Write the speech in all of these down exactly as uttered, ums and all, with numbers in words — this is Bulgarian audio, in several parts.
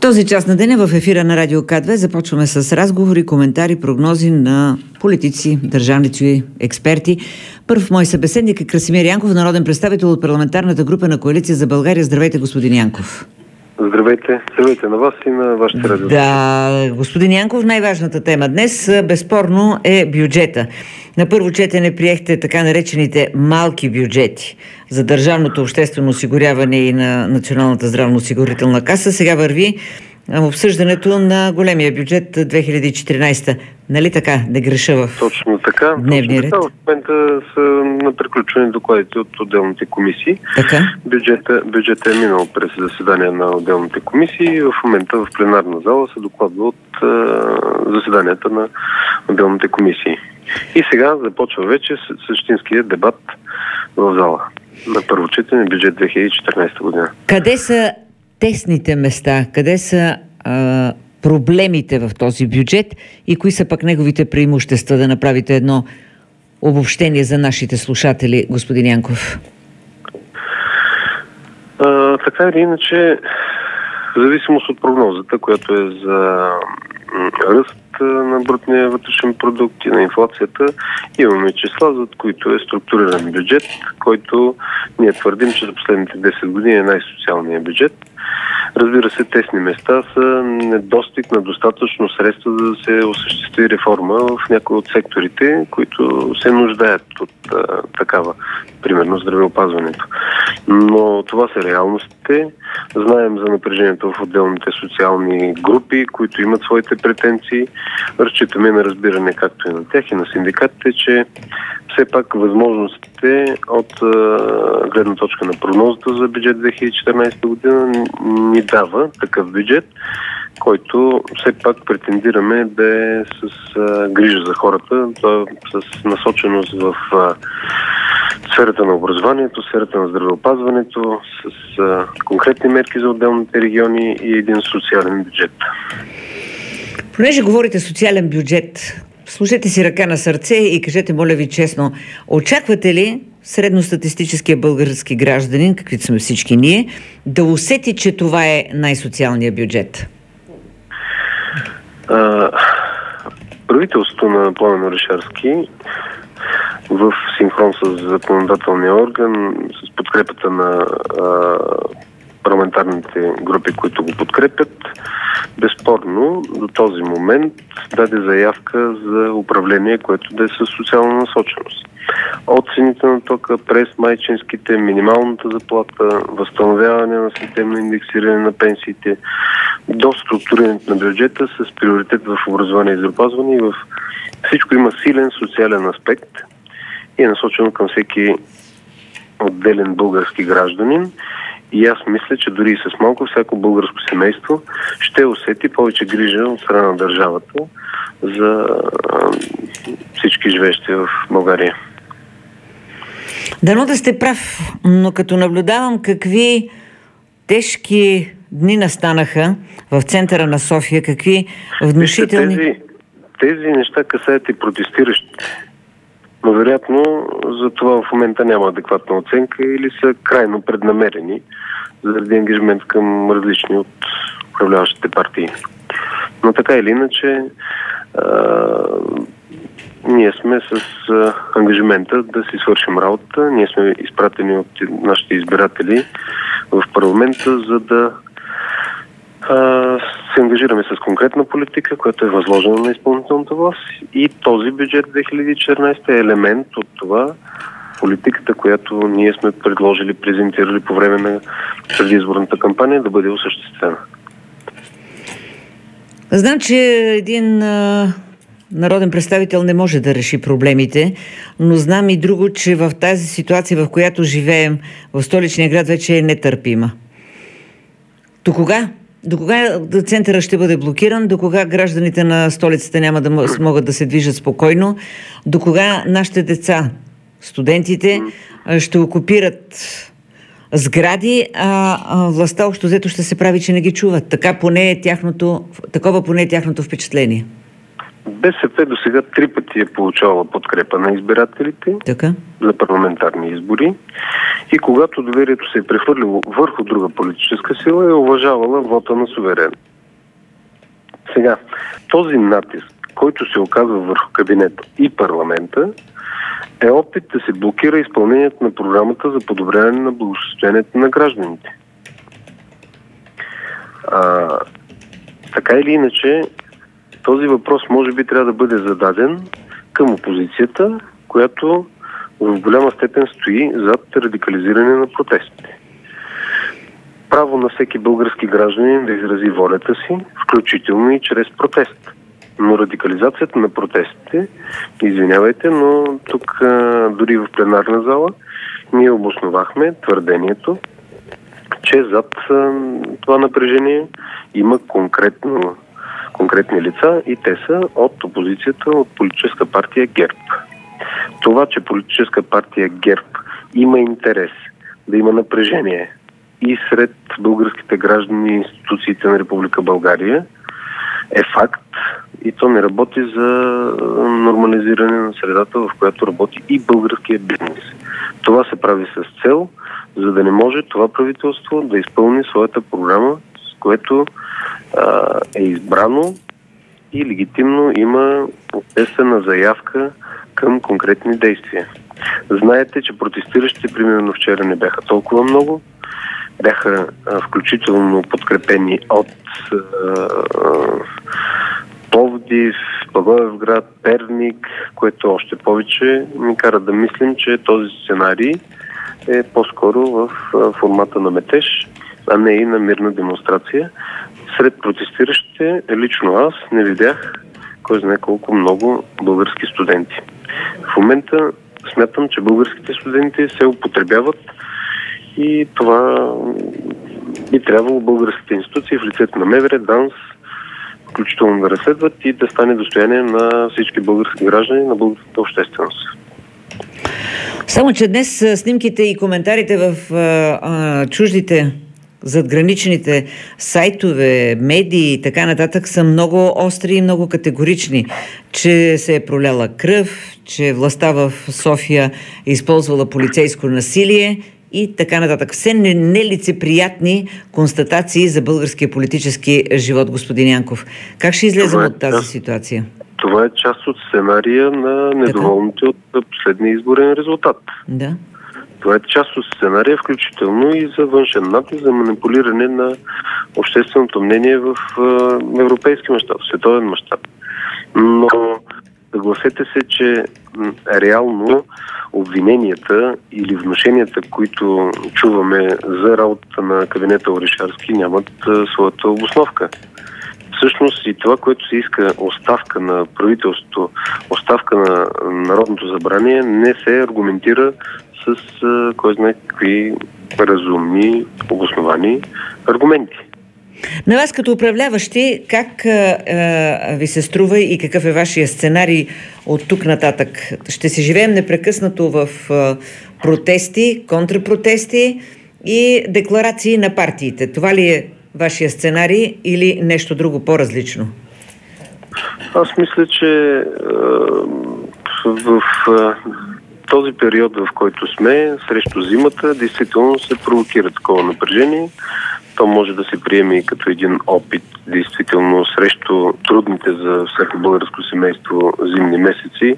този час на деня в ефира на Радио К две започваме с разговори, коментари, прогнози на политици, държавници, експерти. Първ мой събеседник е Красимир Янков, народен представител от парламентарната група на Коалиция за България. Здравейте, господин Янков. Здравейте. Здравейте на вас и на вашите радио. Да, господин Янков, най-важната тема днес безспорно е бюджета. На първо четене приехте така наречените малки бюджети за държавното обществено осигуряване и на Националната здравноосигурителна каса. Сега върви обсъждането на големия бюджет две хиляди и четиринадесета. Нали така? Не греша в Точно така. дневния ред. В момента са на приключване докладите от отделните комисии. Така? Бюджета, бюджета е минал през заседания на отделните комисии. В момента в пленарна зала се докладва от а, заседанията на отделните комисии. И сега започва вече същинския дебат в зала. На първо четене бюджет две хиляди и четиринадесета година. Къде са тесните места? Къде са а, проблемите в този бюджет и кои са пък неговите преимущества? Да направите едно обобщение за нашите слушатели, господин Янков. А, така или иначе, в зависимост от прогнозата, която е за ръст на брутния вътрешен продукт и на инфлацията, имаме числа, за които е структуриран бюджет, който ние твърдим, че за последните десет години е най-социалният бюджет. Разбира се, тесни места са недостиг на достатъчно средства, за да се осъществи реформа в някои от секторите, които се нуждаят от а, такава, примерно здравеопазването. Но това са реалностите. Знаем за напрежението в отделните социални групи, които имат своите претенции. Разчитаме на разбиране както и на тях и на синдикатите, че все пак възможностите от а, гледна точка на прогнозата за бюджет две хиляди и четиринадесета година ни дава такъв бюджет, който все пак претендираме да е с а, грижа за хората, т.е. с насоченост в а, сферата на образованието, сферата на здравеопазването, с а, конкретни мерки за отделните региони и един социален бюджет. Понеже говорите социален бюджет, сложете си ръка на сърце и кажете, моля ви честно, очаквате ли средностатистическия български гражданин, каквито сме всички ние, да усети, че това е най-социалният бюджет? А, правителството на Пламен Орешарски в синхрон с законодателния орган, с подкрепата на а, парламентарните групи, които го подкрепят, безспорно до този момент даде заявка за управление, което да е със социална насоченост. От цените на тока, през майчинските, минималната заплата, възстановяване на системно индексиране на пенсиите, до структурирането на бюджета с приоритет в образование и здравеопазване, и в всичко има силен социален аспект и е насочено към всеки отделен български гражданин. И аз мисля, че дори и с малко всяко българско семейство ще усети повече грижа от страна на държавата за всички живеещи в България. Дано да сте прав, но като наблюдавам какви тежки дни настанаха в центъра на София, какви внушителни... Тези, тези неща касаят и протестиращите. Но вероятно за това в момента няма адекватна оценка или са крайно преднамерени заради ангажимент към различни от управляващите партии. Но така или иначе а, ние сме с а, ангажимента да си свършим работа. Ние сме изпратени от нашите избиратели в парламента, за да а, се ангажираме с конкретна политика, която е възложена на изпълнителната власт, и този бюджет две хиляди и четиринадесета е елемент от това политиката, която ние сме предложили, презентирали по време на предизборната кампания, да бъде осъществена. Знам, че един а, народен представител не може да реши проблемите, но знам и друго, че в тази ситуация, в която живеем в столичния град, вече е нетърпима. До кога? До кога центъра ще бъде блокиран? До кога гражданите на столицата няма да могат да се движат спокойно? До кога нашите деца, студентите, ще окупират сгради, а, а властта общо взето ще се прави, че не ги чуват? Така поне е тяхното, такова поне е тяхното впечатление. БСП до сега три пъти е получавала подкрепа на избирателите така? за парламентарни избори и когато доверието се е прехвърлило върху друга политическа сила, е уважавала вота на суверен. Сега, този натиск, който се оказва върху кабинета и парламента, е опит да се блокира изпълнението на програмата за подобряване на благосъстоянието на гражданите. А, така или иначе, този въпрос може би трябва да бъде зададен към опозицията, която в голяма степен стои зад радикализиране на протестите. Право на всеки български гражданин да изрази волята си, включително и чрез протест. Но радикализацията на протестите, извинявайте, но тук дори в пленарна зала ние обосновахме твърдението, че зад това напрежение има конкретно, конкретни лица и те са от опозицията, от политическа партия ГЕРБ. Това, че политическа партия ГЕРБ има интерес да има напрежение и сред българските граждани и институциите на Република България, е факт и то не работи за нормализиране на средата, в която работи и българския бизнес. Това се прави с цел, за да не може това правителство да изпълни своята програма, с което а, е избрано и легитимно има обществена заявка към конкретни действия. Знаете, че протестиращите, примерно вчера, не бяха толкова много. Бяха а, включително подкрепени от а, Пловдив, Благоевград, Перник, което още повече ни кара да мислим, че този сценарий е по-скоро в а, формата на метеж, а не и на мирна демонстрация. Сред протестиращите лично аз не видях кой знае колко много български студенти. В момента смятам, че българските студенти се употребяват и това би трябвало българските институции в лицето на МВР, ДАНС, включително да разследват и да стане достояние на всички български граждани, на българската общественост. Само, че днес снимките и коментарите в а, а, чуждите задграничните сайтове, медии и така нататък са много остри и много категорични, че се е проляла кръв, че властта в София е използвала полицейско насилие и така нататък. Все нелицеприятни констатации за българския политически живот, господин Янков. Как ще излезем е от тази част, ситуация? Това е част от сценария на недоволните от последния изборен резултат. Да. Това е част от сценария, включително и за външен натиск, за манипулиране на общественото мнение в е, европейски мащаб, в световен мащаб. Но съгласете се, че реално обвиненията или внушенията, които чуваме за работата на кабинета Орешарски, нямат а, своята обосновка. Всъщност и това, което се иска оставка на правителството, оставка на Народното събрание, не се аргументира с а, кой знае какви разумни, обосновани аргументи. На вас като управляващи, как а, а, ви се струва и какъв е вашия сценарий от тук нататък? Ще се живеем непрекъснато в а, протести, контрпротести и декларации на партиите. Това ли е вашия сценарий или нещо друго по-различно? Аз мисля, че а, в а, този период, в който сме, срещу зимата, действително се провокира такова напрежение. То може да се приеме и като един опит, действително, срещу трудните за всяко българско семейство зимни месеци,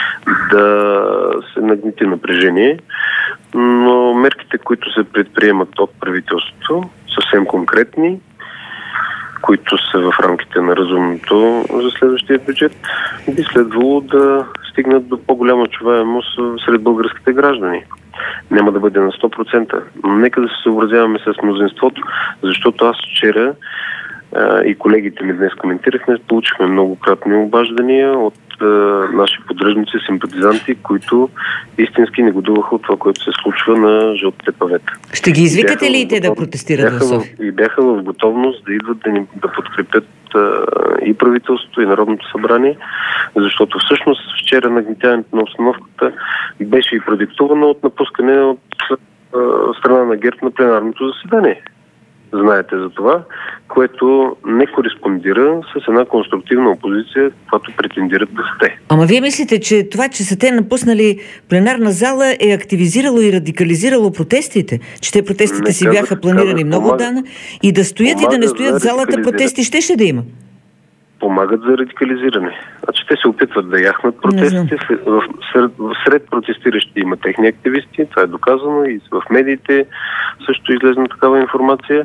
да се нагнети напрежение. Но мерките, които се предприемат от правителството, съвсем конкретни, които са в рамките на разумното за следващия бюджет, би следвало да стигнат до по-голяма чуваемост сред българските граждани. Няма да бъде на сто процента, но нека да се съобразяваме с мнозинството, защото аз вчера а, и колегите ми днес коментирахме, получихме многократни обаждания от а, наши поддръжници, симпатизанти, които истински негодуваха от това, което се случва на жълтите павета. Ще ги извикате ли и те да протестират в София? И бяха в готовност да идват да, ни, да подкрепят а, и правителството, и Народното събрание, защото всъщност вчера нагнетяването на обстановката беше и продиктувано от напускане от а, страна на ГЕРБ на пленарното заседание. Знаете за това, което не кореспондира с една конструктивна опозиция, която претендират да сте. Ама вие мислите, че това, че са те напуснали пленарна зала, е активизирало и радикализирало протестите? Че те протестите не си казах, бяха планирани казах, много помага, дана и да стоят и да не стоят в залата, протести ще ще да има? помагат за радикализиране. Значи те се опитват да яхнат протестите. В, сред, сред протестиращи има техни активисти, това е доказано и в медиите също излезна такава информация,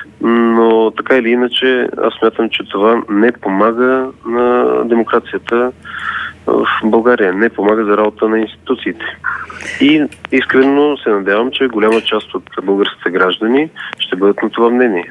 но така или иначе аз смятам, че това не помага на демокрацията в България, не помага за работа на институциите. И искрено се надявам, че голяма част от българските граждани ще бъдат на това мнение.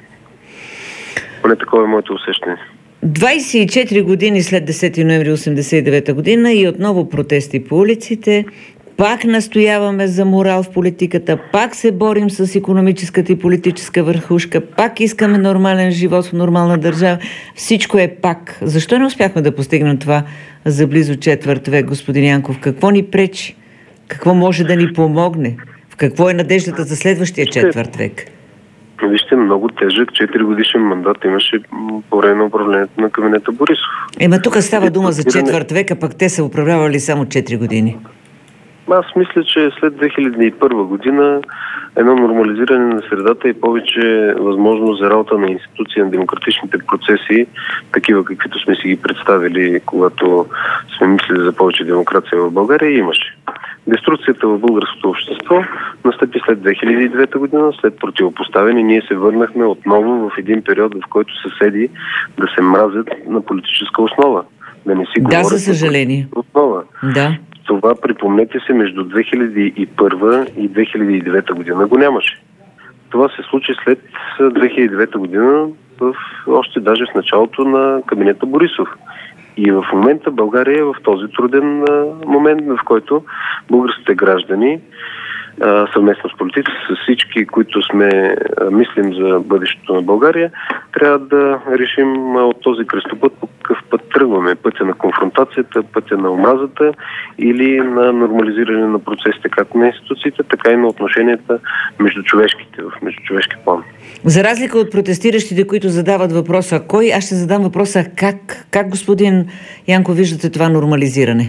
Поне такова е моето усещане. двадесет и четири години след десети ноември осемдесет и девета година и отново протести по улиците. Пак настояваме за морал в политиката, пак се борим с икономическата и политическа върхушка, пак искаме нормален живот в нормална държава. Всичко е пак. Защо не успяхме да постигнем това за близо четвърт век, господин Янков? Какво ни пречи? Какво може да ни помогне? В какво е надеждата за следващия четвърт век? Вижте, много тежък четири годишен мандат имаше по време на управлението на кабинета Борисов. Ема тук става дума за четвърт век, а пък те са управлявали само четири години. Аз мисля, че след две хиляди и първа година едно нормализиране на средата и повече възможност за работа на институции на демократичните процеси, такива каквито сме си ги представили, когато сме мислили за повече демокрация в България, имаше. Деструкцията в българското общество настъпи след две хиляди и девета година, след противопоставяне. Ние се върнахме отново в един период, в който съседи да се мразят на политическа основа. Да не си говорят. Да, за съжаление. Основа. Да. Това, припомнете се, между две хиляди и първа и две хиляди и девета година го нямаше. Това се случи след две хиляди и девета година, в, още даже в началото на кабинета Борисов. И в момента България е в този труден а, момент, в който българските граждани а, съвместно с политици, с всички, които сме а, мислим за бъдещето на България, трябва да решим а, от този кръстопът по какъв път тръгваме. Пътя на конфронтацията, пътя на омразата или на нормализиране на процесите, както на институциите, така и на отношенията между човешките, в междучовешки план. За разлика от протестиращите, които задават въпроса кой, аз ще задам въпроса как. Как, господин Янко, виждате това нормализиране?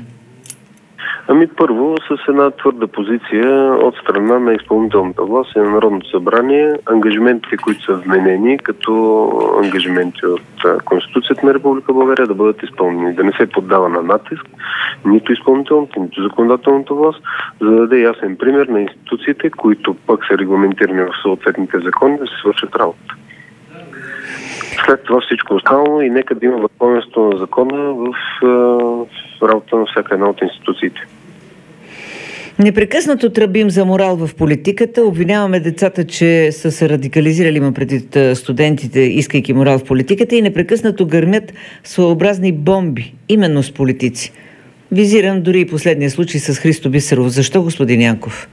Ами първо, с една твърда позиция от страна на изпълнителната власт и на Народното събрание, ангажиментите, които са вменени като ангажименти от Конституцията на Република България, да бъдат изпълнени. Да не се поддава на натиск нито изпълнителната, нито законодателната власт, за да даде ясен пример на институциите, които пък са регламентирани в съответните закони, да се свършат работа. След това всичко останало и нека да има върховенство на закона в, в работа на всяка една от институциите. Непрекъснато тръбим за морал в политиката, обвиняваме децата, че са се радикализирали, има преди студентите, искайки морал в политиката, и непрекъснато гърмят своеобразни бомби, именно с политици. Визирам дори и последния случай с Христо Бисеров. Защо, господин Янков?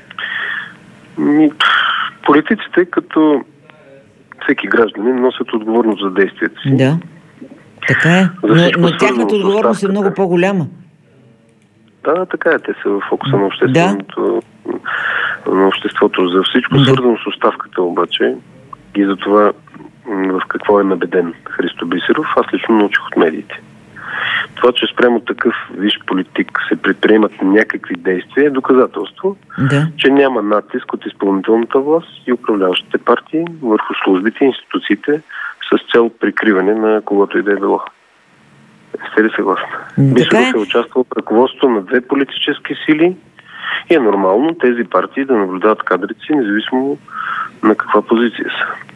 Политиците, като всеки гражданин, носят отговорност за действията си. Да, така е. Но, но тяхната отговорност е много по-голяма. Да, така е. Те са в фокуса на общественото, да. на обществото. За всичко да. Свързано с оставката обаче и за това в какво е набеден Христо Бисеров, аз лично научих от медиите. Това, че спрямо такъв висш политик се предприемат някакви действия, е доказателство, да. Че няма натиск от изпълнителната власт и управляващите партии върху службите и институциите с цел прикриване на когото и да е било. Сте ли съгласни? Бисеров е участвал в ръководството на две политически сили и е нормално тези партии да наблюдават кадрите си, независимо на каква позиция са.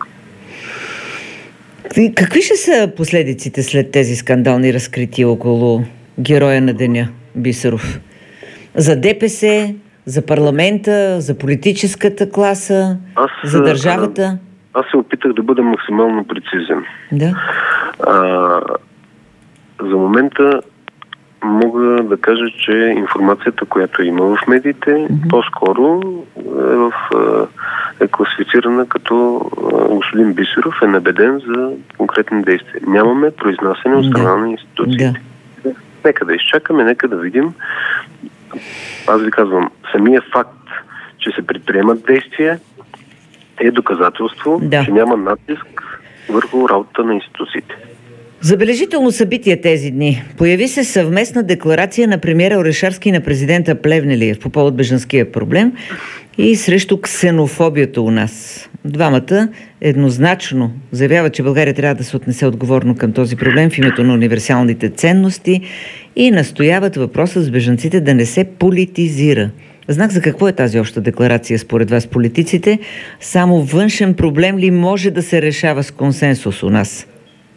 Какви ще са последиците след тези скандални разкрития около героя на деня Бисеров? За ДПС, за парламента, за политическата класа, аз, за държавата? А, аз се опитах да бъда максимално прецизен. Да. А, за момента мога да кажа, че информацията, която има в медиите, mm-hmm. по-скоро е, в, е класифицирана като господин Бисеров е набеден за конкретни действия. Нямаме произнасяне от страна на институциите. Да. Нека да изчакаме, нека да видим. Аз ви казвам, самия факт, че се предприемат действия, е доказателство, да. Че няма натиск върху работата на институциите. Забележително събитие тези дни. Появи се съвместна декларация на премиера Орешарски и на президента Плевнелиев по повод бежанския проблем и срещу ксенофобията у нас. Двамата еднозначно заявяват, че България трябва да се отнесе отговорно към този проблем в името на универсалните ценности и настояват въпроса с бежанците да не се политизира. Знак за какво е тази обща декларация според вас, политиците? Само външен проблем ли може да се решава с консенсус у нас?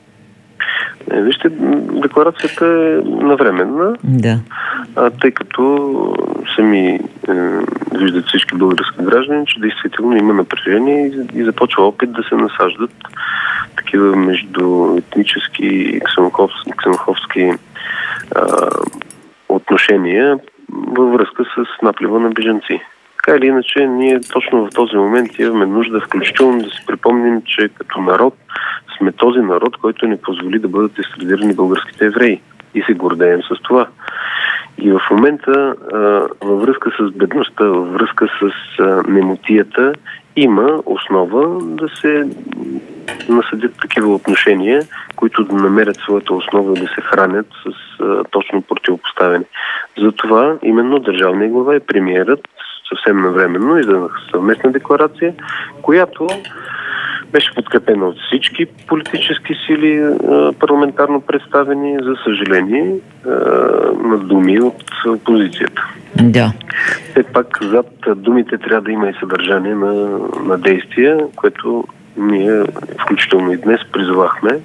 Е, вижте, декларацията е навременна, да. а, тъй като сами е, виждат всички български граждани, че действително има напрежение и, и започва опит да се насаждат такива междуетнически и ксенофобски, ксенофобски а, отношения във връзка с наплива на бежанци. Така или иначе, ние точно в този момент имаме нужда включително да си припомним, че като народ сме този народ, който ни позволи да бъдат екстрадирани българските евреи. И се гордеем с това. И в момента във връзка с бедността, във връзка с немотията, има основа да се насъдят такива отношения, които да намерят своята основа да се хранят с точно противопоставяне. Затова именно държавният глава и премиерът съвсем навременно издадаха съвместна декларация, която беше подкрепена от всички политически сили, парламентарно представени, за съжаление, на думи от опозицията. Да. Все пак зад думите трябва да има и съдържание на, на действия, което ние, включително и днес, призовахме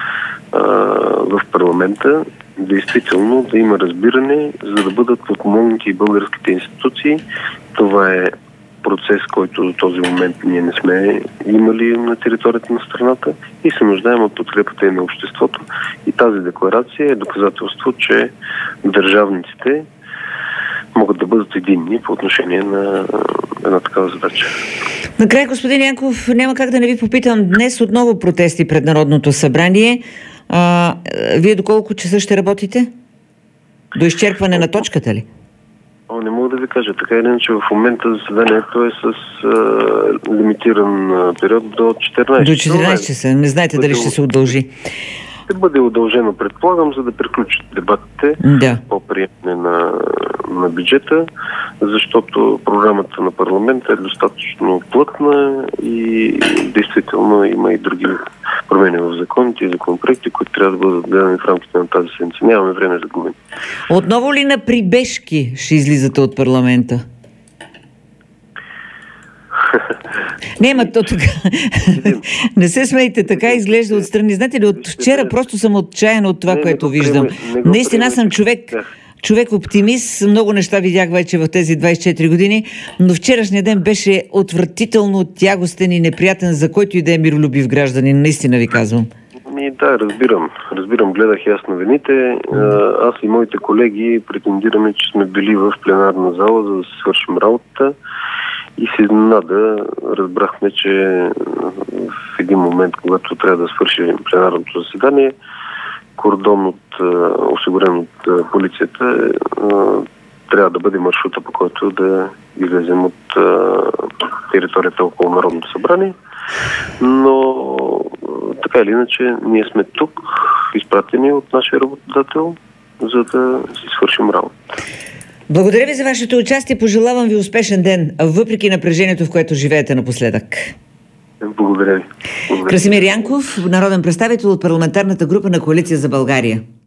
в парламента действително да има разбиране, за да бъдат подпомогнати и българските институции. Това е процес, който до този момент ние не сме имали на територията на страната и се нуждаем от подкрепата и на обществото. И тази декларация е доказателство, че държавниците могат да бъдат единни по отношение на една такава задача. Накрая, господин Янков, няма как да не ви попитам. Днес отново протести пред Народното събрание. А, вие до колко часа ще работите? До изчерпване на точката ли? О, не мога да ви кажа. Така или иначе в момента заседанието е с а, лимитиран а, период до четиринайсет. До четиринайсет часа. Не знаете дали ще се удължи. Ще бъде удължено, предполагам, за да приключат дебатите да. по приемане на, на бюджета, защото програмата на парламента е достатъчно плътна и действително има и други промени в законите и законопроекти, които трябва да бъдат гледани в рамките на тази седмица. Нямаме време за губене. Отново ли на прибежки ще излизате от парламента? Не, ма то тук. Не се смейте, така изглежда отстрани. Знаете ли, от вчера просто съм отчаяна от това, не, което не виждам. Не Наистина съм човек, човек оптимист. Много неща видях вече в тези двайсет и четири години, но вчерашния ден беше отвратително тягостен и неприятен, за който и да е миролюбив гражданин. Наистина ви казвам. Ми, да, разбирам. Разбирам, гледах ясно новините. Аз и моите колеги претендираме, че сме били в пленарна зала, за да се свършим работата. И се изненада, разбрахме, че в един момент, когато трябва да свърши пленарното заседание, кордон от, осигурен от полицията, трябва да бъде маршрута, по който да излезем от територията около Народното събрание. Но така или иначе, ние сме тук, изпратени от нашия работодател, за да си свършим работа. Благодаря ви за вашето участие. Пожелавам ви успешен ден, въпреки напрежението, в което живеете напоследък. Благодаря ви. Благодаря. Красимир Янков, народен представител от парламентарната група на Коалиция за България.